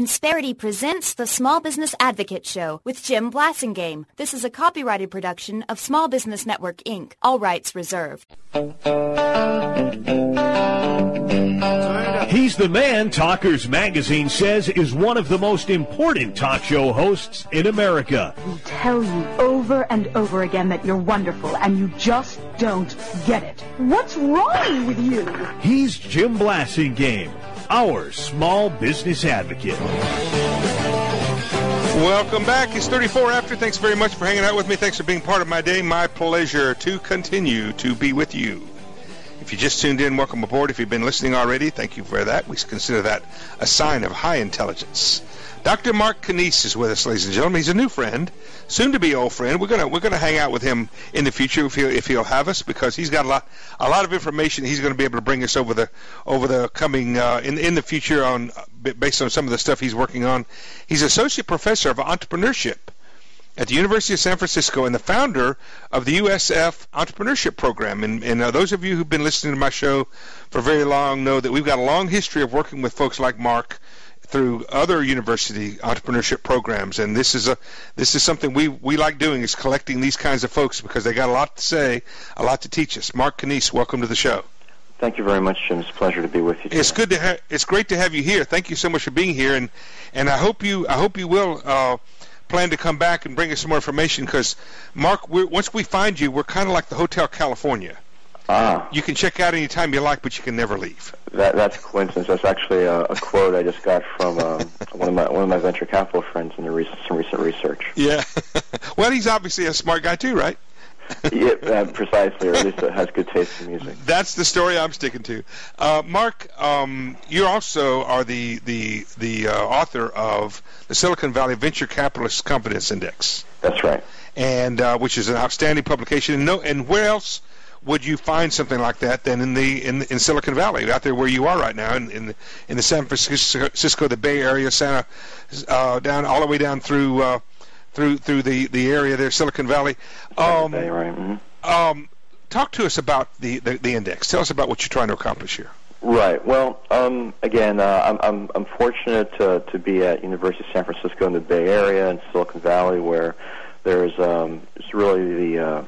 Insperity presents the Small Business Advocate Show with Jim Blasingame. This is a copyrighted production of Small Business Network, Inc. All rights reserved. He's the man Talkers Magazine says is one of the most important talk show hosts in America. We tell you over and over again that you're wonderful, and you just don't get it. What's wrong with you? He's Jim Blasingame, our small business advocate. Welcome back. It's 34 after. Thanks very much for hanging out with me. Thanks for being part of my day. My pleasure to continue to be with you. If you just tuned in, welcome aboard. If you've been listening already, thank you for that. We consider that a sign of high intelligence. Dr. Mark Kanice is with us, ladies and gentlemen. He's a new friend, soon to be old friend. We're gonna hang out with him in the future if he'll have us, because he's got a lot of information he's going to be able to bring us over the coming in the future on based on some of the stuff he's working on. He's associate professor of entrepreneurship at the University of San Francisco and the founder of the USF Entrepreneurship Program. And those of you who've been listening to my show for very long know that we've got a long history of working with folks like Mark through other university entrepreneurship programs, and this is something we like doing, is collecting these kinds of folks because they got a lot to say, a lot to teach us. Mark Kanice, welcome to the show. Thank you very much, Jim. It's a pleasure to be with you today. It's great to have you here. Thank you so much for being here, and I hope you will plan to come back and bring us some more information, because Mark, once we find you, we're kind of like the Hotel California. You can check out any time you like, but you can never leave. That's a coincidence. That's actually a quote I just got from one of my venture capital friends in some recent research. Yeah. Well, he's obviously a smart guy too, right? Yeah, precisely, or at least has good taste in music. That's the story I'm sticking to. Mark, you also are the author of the Silicon Valley Venture Capitalist Confidence Index. That's right. And which is an outstanding publication. And where else would you find something like that than in Silicon Valley, out there where you are right now, in the San Francisco, the Bay Area, down all the way down through the area there, Silicon Valley. Bay, right. Mm-hmm. Talk to us about the index. Tell us about what you're trying to accomplish here. Right. Well, again, I'm fortunate to be at University of San Francisco in the Bay Area and Silicon Valley, where there's it's really the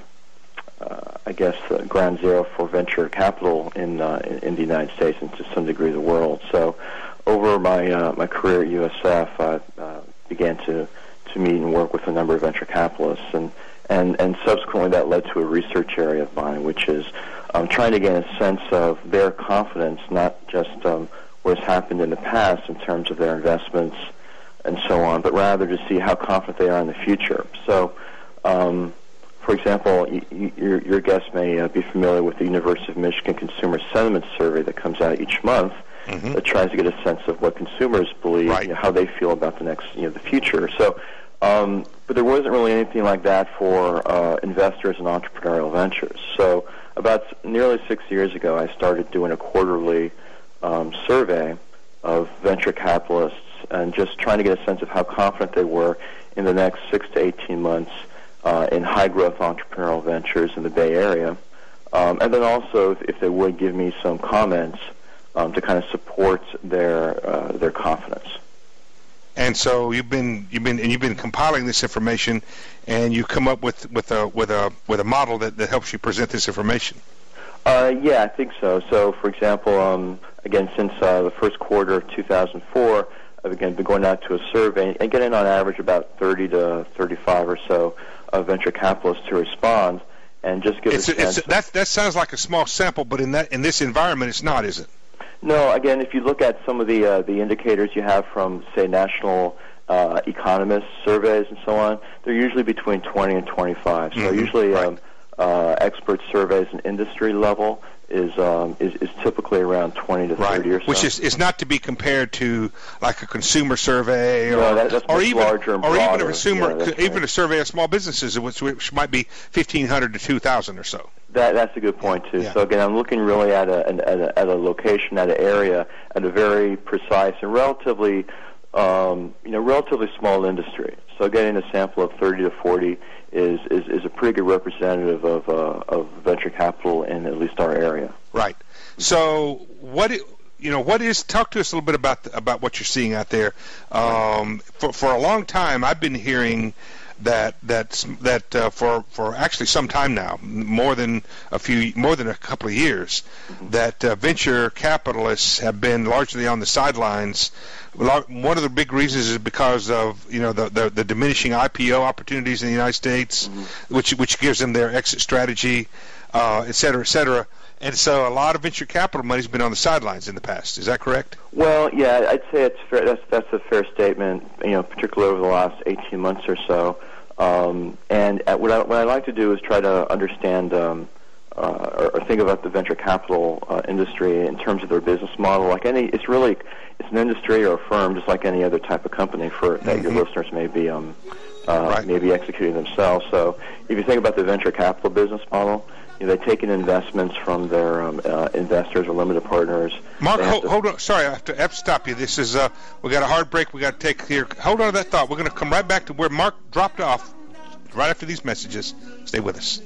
ground zero for venture capital in the United States and to some degree the world. So, over my career at USF, I began to meet and work with a number of venture capitalists, and subsequently that led to a research area of mine, which is trying to gain a sense of their confidence, not just what has happened in the past in terms of their investments and so on, but rather to see how confident they are in the future. So, for example, your guest may be familiar with the University of Michigan Consumer Sentiment Survey that comes out each month. Mm-hmm. That tries to get a sense of what consumers believe, right, how they feel about the future. So, but there wasn't really anything like that for investors in entrepreneurial ventures. So, about nearly 6 years ago, I started doing a quarterly survey of venture capitalists and just trying to get a sense of how confident they were in the next 6 to 18 months in high-growth entrepreneurial ventures in the Bay Area, and then also if they would give me some comments to kind of support their confidence. And so you've been compiling this information, and you come up with a model that helps you present this information. Yeah, I think so. So, for example, again, since the first quarter of 2004, I've again been going out to a survey and getting on average about 30 to 35 or so venture capitalists to respond, and just give a sense. That sounds like a small sample, but in this environment, it's not, is it? No. Again, if you look at some of the indicators you have from, say, national economist surveys and so on, they're usually between 20 and 25. So usually, right, expert surveys and industry level is typically around 20 to 30 or so. Which is not to be compared to like a consumer survey or even larger and broader. Even a survey of small businesses, which might be 1,500 to 2,000 or so. That's a good point too. Yeah. So again, I'm looking really at a location, at an area, at a very precise and relatively small industry. So getting a sample of 30 to 40 is a pretty good representative of venture capital in at least our area. Right. So talk to us a little bit about what you're seeing out there. For a long time, I've been hearing that for actually some time now, more than a couple of years, that venture capitalists have been largely on the sidelines. One of the big reasons is because of the diminishing IPO opportunities in the United States, which gives them their exit strategy, et cetera, et cetera. And so a lot of venture capital money has been on the sidelines in the past. Is that correct? Well, yeah, I'd say it's fair. That's a fair statement. Particularly over the last 18 months or so. And what I like to do is try to understand or think about the venture capital industry in terms of their business model. It's an industry or a firm just like any other type of company that your listeners may be maybe executing themselves. So if you think about the venture capital business model, they take in investments from their investors or limited partners. Mark, hold on. Sorry, I have to stop you. This is we got a hard break we got to take here. Hold on to that thought. We're going to come right back to where Mark dropped off right after these messages. Stay with us.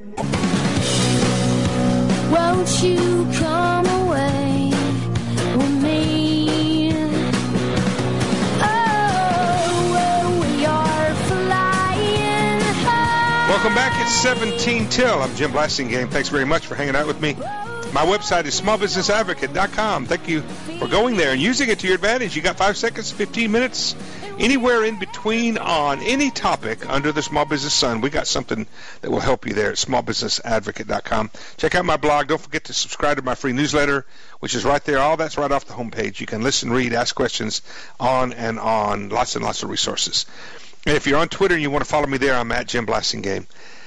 Won't you come away with me? Welcome back. It's 17 till. I'm Jim Blasingame. Thanks very much for hanging out with me. My website is smallbusinessadvocate.com. Thank you for going there and using it to your advantage. You got 5 seconds, 15 minutes, anywhere in between on any topic under the small business sun. We got something that will help you there at smallbusinessadvocate.com. Check out my blog. Don't forget to subscribe to my free newsletter, which is right there. All that's right off the homepage. You can listen, read, ask questions, on and on. Lots and lots of resources. And if you're on Twitter and you want to follow me there, I'm at Jim Blasingame.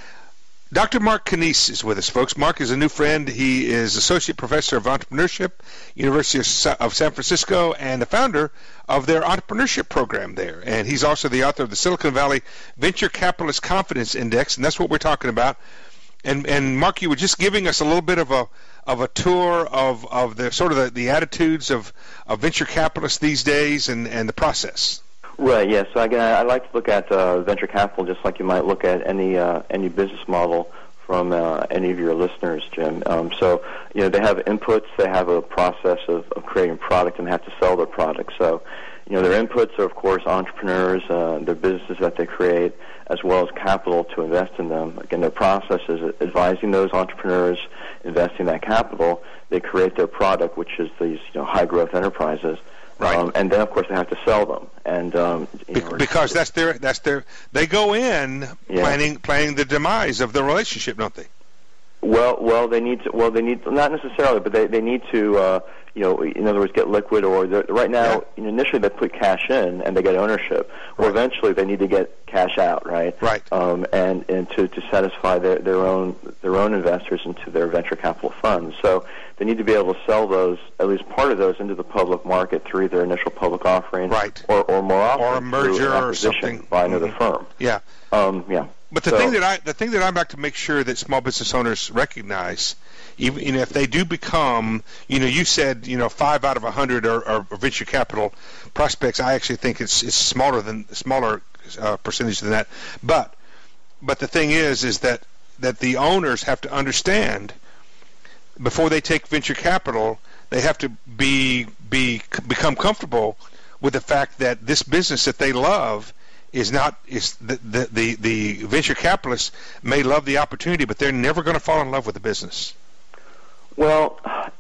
Dr. Mark Kanice is with us, folks. Mark is a new friend. He is Associate Professor of Entrepreneurship, University of San Francisco, and the founder of their entrepreneurship program there. And he's also the author of the Silicon Valley Venture Capitalist Confidence Index, and that's what we're talking about. And Mark, you were just giving us a little bit of a tour of the sort of the attitudes of venture capitalists these days and the process. Right. Yeah. So again, I like to look at venture capital just like you might look at any business model from any of your listeners, Jim. So they have inputs, they have a process of creating product, and they have to sell their product. So their inputs are of course entrepreneurs, their businesses that they create, as well as capital to invest in them. Again, their process is advising those entrepreneurs, investing that capital. They create their product, which is these high growth enterprises. Right. And then, of course, they have to sell them, and because that's their. They go in planning the demise of the relationship, don't they? Well, they need to. Well, they need not necessarily, but they need to. In other words, get liquid, or right now, initially they put cash in and they get ownership, or eventually they need to get cash out, right? Right. And to satisfy their own investors into their venture capital funds. So they need to be able to sell those, at least part of those, into the public market through their initial public offering, right? Or more often, or a merger or something by another firm. Yeah. Yeah. But the thing that I'd like to make sure that small business owners recognize, even if they do become, you said 5 out of 100 are venture capital prospects. I actually think it's smaller percentage than that. But the thing is that the owners have to understand before they take venture capital, they have to become comfortable with the fact that this business that they love is the venture capitalists may love the opportunity, but they're never going to fall in love with the business. Well,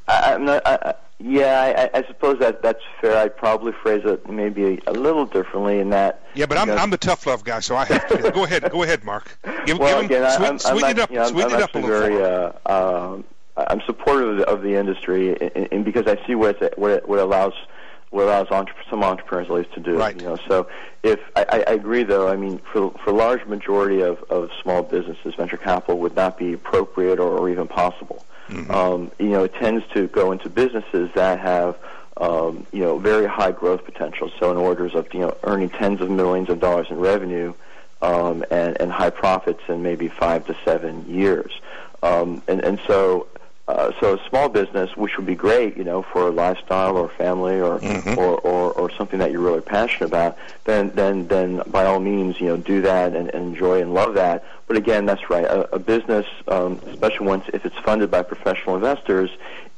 I suppose that's fair. I'd probably phrase it maybe a little differently in that. Yeah, but I'm the tough love guy, so I have to. Go ahead, Mark. Sweeten it up a little. I'm supportive of the industry, and because I see what allows some entrepreneurs at least to do. Right. So if I agree, though, I mean, for large majority of small businesses, venture capital would not be appropriate or even possible. Mm-hmm. It tends to go into businesses that have very high growth potential. So in orders of earning tens of millions of dollars in revenue and high profits in maybe 5 to 7 years. And so So a small business, which would be great, for a lifestyle or family or or something that you're really passionate about, then by all means, do that and enjoy and love that. But again, that's right. A business, especially if it's funded by professional investors,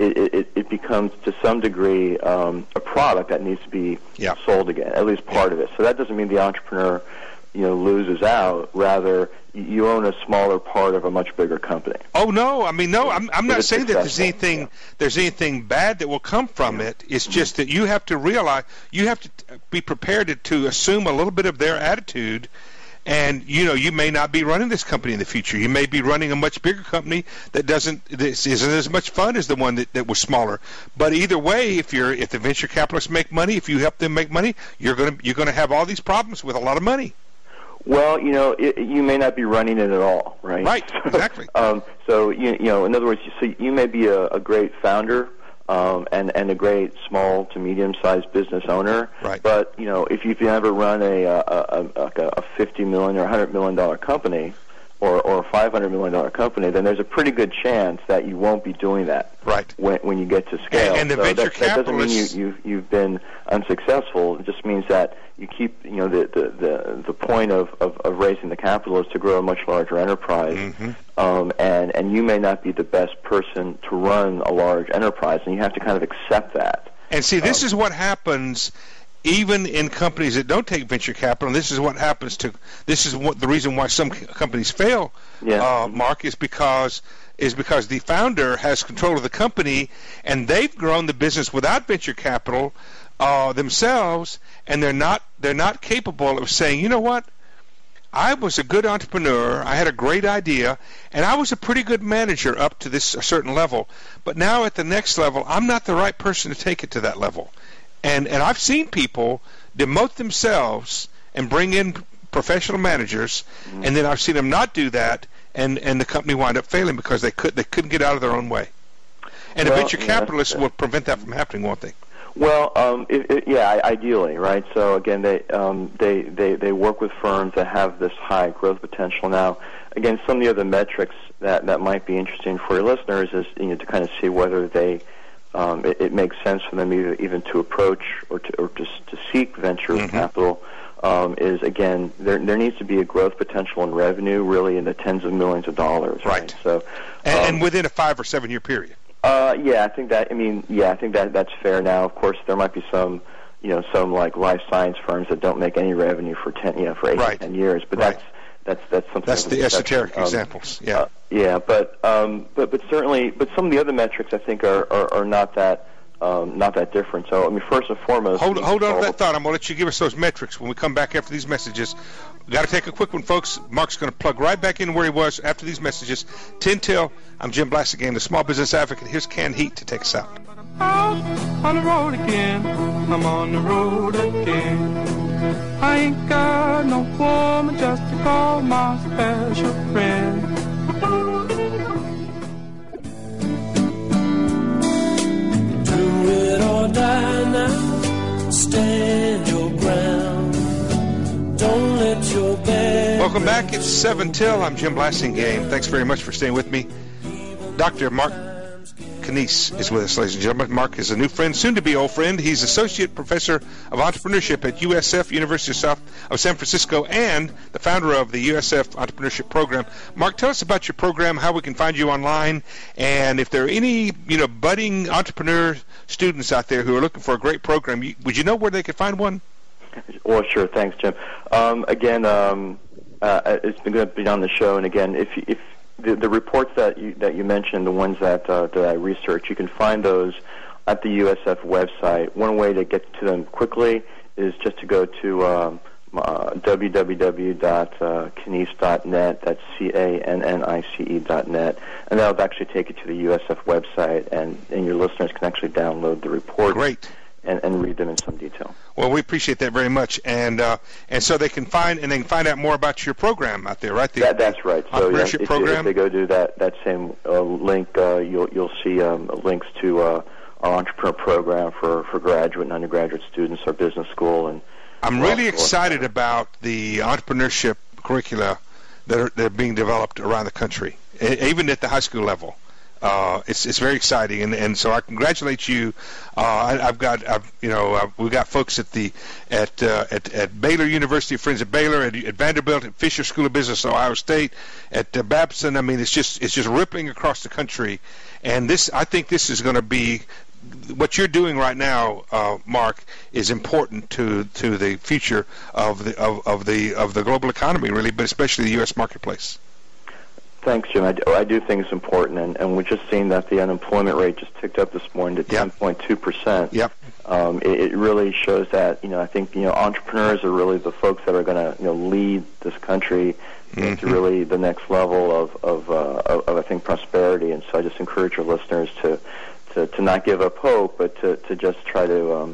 it becomes to some degree a product that needs to be sold again, at least part of it. So that doesn't mean the entrepreneur loses out. Rather, you own a smaller part of a much bigger company. Oh no! I mean, no. I'm not saying that there's anything bad that will come from it. It's just that you have to realize, you have to be prepared to assume a little bit of their attitude. And you may not be running this company in the future. You may be running a much bigger company that isn't as much fun as the one that was smaller. But either way, if the venture capitalists make money, if you help them make money, you're gonna have all these problems with a lot of money. Well, you may not be running it at all, right? Right, exactly. So in other words, you may be a great founder and a great small to medium-sized business owner. Right. But if you've ever run a $50 million or $100 million company, or a $500 million company, then there's a pretty good chance that you won't be doing that. Right. When you get to scale. And the venture capitalists, that doesn't mean you've been unsuccessful. It just means that you keep the point of raising the capital is to grow a much larger enterprise. And you may not be the best person to run a large enterprise, and you have to kind of accept that. And see, this is what happens even in companies that don't take venture capital. And this is what happens the reason why some companies fail, Mark, is because the founder has control of the company, and they've grown the business without venture capital themselves, and they're not capable of saying, you know what, I was a good entrepreneur, I had a great idea, and I was a pretty good manager up to this a certain level, but now at the next level, I'm not the right person to take it to that level. And I've seen people demote themselves and bring in professional managers, and then I've seen them not do that, and the company wind up failing because they couldn't get out of their own way. And the venture capitalists will prevent that from happening, won't they? Well, ideally, right? So again, they work with firms that have this high growth potential. Now, again, some of the other metrics that might be interesting for your listeners is to kind of see whether they it makes sense for them even to approach or to seek venture capital. Is again, there needs to be a growth potential in revenue, really in the tens of millions of dollars. Right. So, and within a 5 or 7 year period. I think that's fair. Now, of course, there might be some like life science firms that don't make any revenue for 8 to 10 years, but that's something. That's the esoteric examples. But certainly, some of the other metrics I think are not that different. So, I mean, first and foremost, hold on to that thought. I'm going to let you give us those metrics when we come back after these messages. We've got to take a quick one, folks. Mark's going to plug right back in where he was after these messages. 10 till. I'm Jim Blassingame, the Small Business Advocate. Here's Canned Heat to take us out. On the road again. I'm on the road again. I ain't got no woman just to call my special friend. Do it or die now. Stand your ground. Don't let your bed. Welcome back. It's 7 till. I'm Jim Blassingame. Thanks very much for staying with me. Dr. Mark Kness is with us, ladies and gentlemen. Mark is a new friend, soon to be old friend. He's Associate Professor of Entrepreneurship at USF, University of San Francisco, and the founder of the USF Entrepreneurship Program. Mark, tell us about your program, how we can find you online, and if there are any budding entrepreneur students out there who are looking for a great program, would you know where they could find one? Well, sure. Thanks, Jim. It's been good to be on the show, and again, if the reports that you mentioned, the ones that I researched, you can find those at the USF website. One way to get to them quickly is just to go to www.kness.net. That's CANNICE.net, and that'll actually take you to the USF website, and your listeners can actually download the report. Great. And read them in some detail. Well, we appreciate that very much, and so they can find out more about your program out there, right? That's right. So entrepreneurship program. If they go to that same link, you'll see links to our entrepreneur program for graduate and undergraduate students, our business school, and I'm really excited about the entrepreneurship curricula that are being developed around the country, even at the high school level. It's very exciting, and so I congratulate you. We've got folks at Baylor University, friends at Baylor, at Vanderbilt, at Fisher School of Business, Ohio State, at Babson. I mean, it's just rippling across the country, and I think this is going to be. What you're doing right now, Mark, is important to the future of the global economy, really, but especially the U.S. marketplace. Thanks, Jim. I do think it's important, and we're just seeing that the unemployment rate just ticked up this morning to 10.2%. Yep. It really shows that I think entrepreneurs are really the folks that are going to lead this country to really the next level of I think prosperity. And so I just encourage your listeners to not give up hope, but to just try to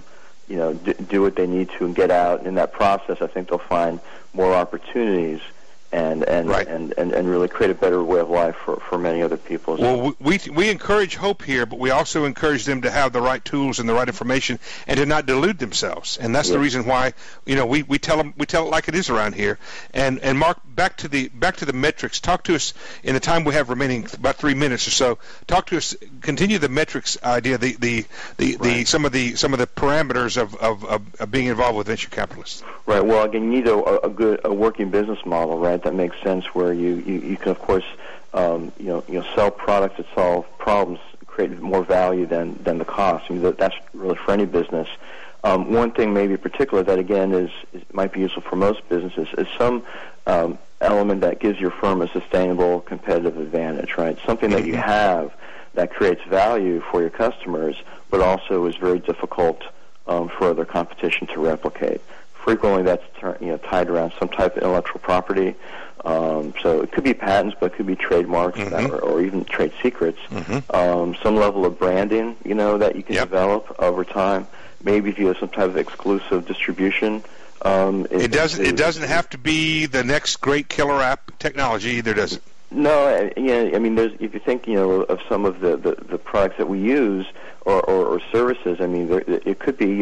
do what they need to and get out. And in that process, I think they'll find more opportunities and really create a better way of life for many other people. Well, we encourage hope here, but we also encourage them to have the right tools and the right information and to not delude themselves. And that's the reason why we tell it like it is around here. And Mark, back to the metrics. Talk to us in the time we have remaining, about 3 minutes or so. Talk to us. Continue the metrics idea. Some of the parameters of being involved with venture capitalists. Right. Well, again, you need a working business model, right? That makes sense, where you can, of course, sell products that solve problems, create more value than the cost. I mean, that's really for any business. One thing maybe in particular that, again, might be useful for most businesses is some element that gives your firm a sustainable competitive advantage, right? Something that you have that creates value for your customers, but also is very difficult for other competition to replicate. Frequently, that's tied around some type of intellectual property. So it could be patents, but it could be trademarks or even trade secrets. Some level of branding, that you can develop over time. Maybe if you have some type of exclusive distribution. It doesn't have to be the next great killer app technology either, does it? No, I mean, if you think, of some of the products that we use or services, I mean, it could be,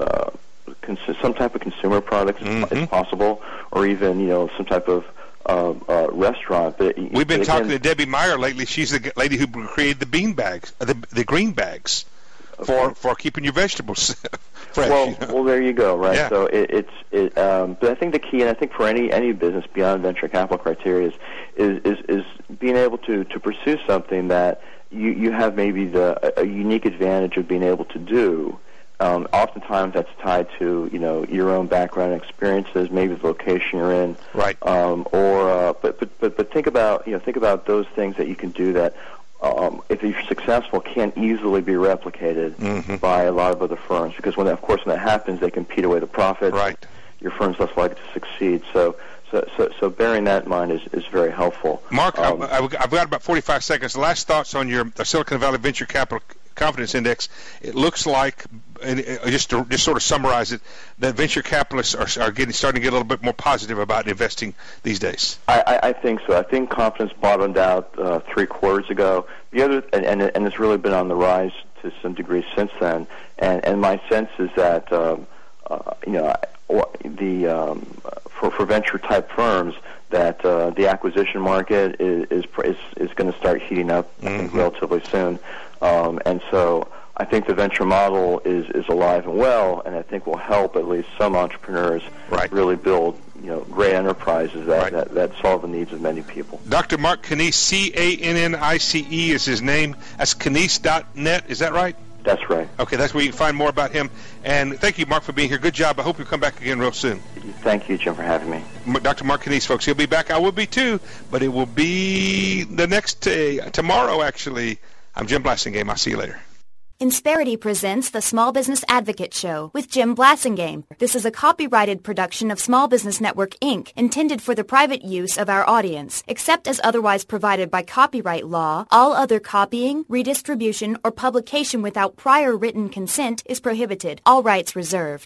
some type of consumer products is possible, or even, some type of restaurant. But we've been talking to Debbie Meyer lately. She's the lady who created the bean bags, the green bags, for keeping your vegetables fresh. Well, there you go, right? Yeah. So but I think the key, and I think for any business beyond venture capital criteria, is being able to pursue something that you have maybe a unique advantage of being able to do. Oftentimes that's tied to your own background and experiences, maybe the location you're in, right? But think about those things that you can do that, if you're successful, can't easily be replicated by a lot of other firms, because when that happens, they compete away the profits. Right. Your firm's less likely to succeed. So bearing that in mind is very helpful. Mark, I've got about 45 seconds. Last thoughts on your Silicon Valley Venture Capital Confidence Index. It looks like, just to sort of summarize it, that venture capitalists are starting to get a little bit more positive about investing these days. I think so. I think confidence bottomed out 3 quarters ago. The other, and it's really been on the rise to some degree since then. And my sense is that for venture type firms, that the acquisition market is going to start heating up, I think, relatively soon. And so I think the venture model is alive and well, and I think will help at least some entrepreneurs really build great enterprises that solve the needs of many people. Dr. Mark Canice, C-A-N-N-I-C-E is his name. That's Canice.net. Is that right? That's right. Okay, that's where you can find more about him. And thank you, Mark, for being here. Good job. I hope you'll come back again real soon. Thank you, Jim, for having me. Dr. Mark Canice, folks. He'll be back. I will be too, but it will be the next tomorrow, actually. I'm Jim Blasingame. I'll see you later. Insperity presents the Small Business Advocate Show with Jim Blasingame. This is a copyrighted production of Small Business Network, Inc., intended for the private use of our audience. Except as otherwise provided by copyright law, all other copying, redistribution, or publication without prior written consent is prohibited. All rights reserved.